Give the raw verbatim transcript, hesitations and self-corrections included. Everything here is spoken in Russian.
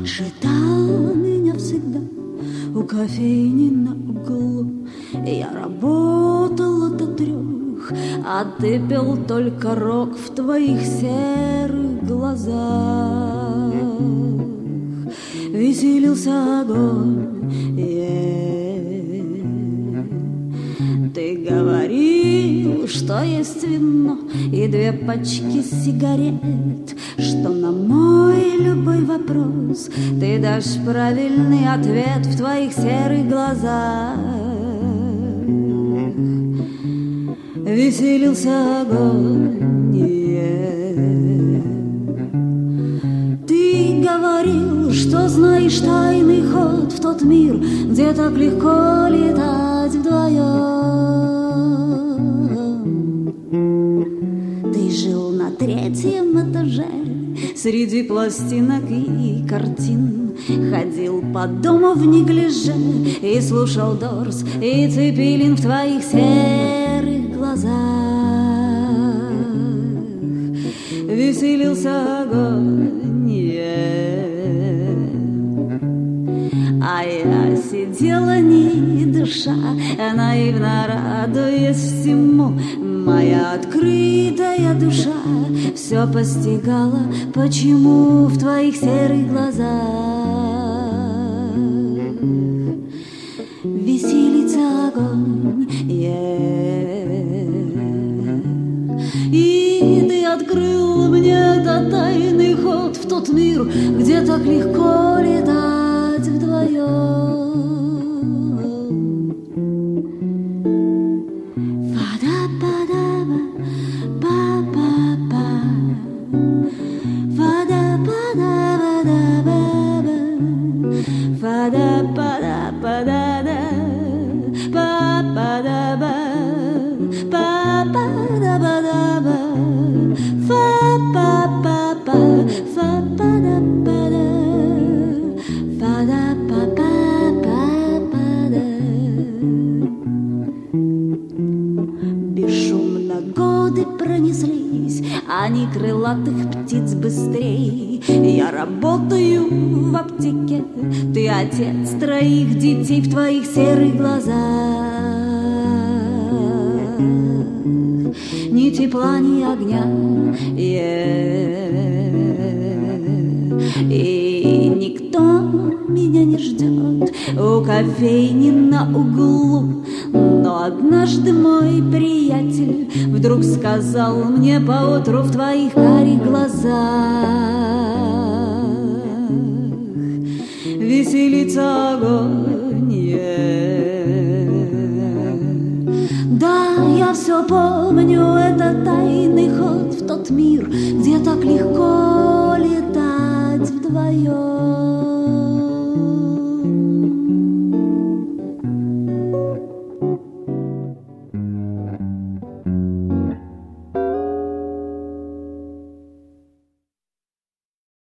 ждал меня всегда у кофейни на углу. Я работала до трех, а ты пил только рок в твоих серых глазах. Веселился огонь, yeah. Ты говорил, что есть вино и две пачки сигарет, что на мой любой вопрос ты дашь правильный ответ в твоих серых глазах. Веселился огонь, yeah. Ты говорил, что знаешь тайный ход в тот мир, где так легко летать вдвоем. Ты жил на третьем этаже среди пластинок и картин, ходил по дому в неглиже и слушал Дорс и Цепелин в твоих серых глазах. Веселился огонь, yeah. А я сидела не дыша, наивно радуясь всему. Моя открытая душа все постигала, почему в твоих серых глазах веселится огонь, yeah. И ты открыл мне этот тайный ход в тот мир, где так легко летать вдвоем. Бесшумно годы пронеслись, они крылатых птиц быстрей. Я работаю в аптеке, ты отец троих детей в твоих серых глазах. Ни тепла, ни огня, yeah. И никто меня не ждет у кофейни на углу. Но однажды мой приятель вдруг сказал мне поутру в твоих карих глазах веселится огонь, yeah. Да, я все помню, это тайный ход в тот мир, где так легко летать вдвоем.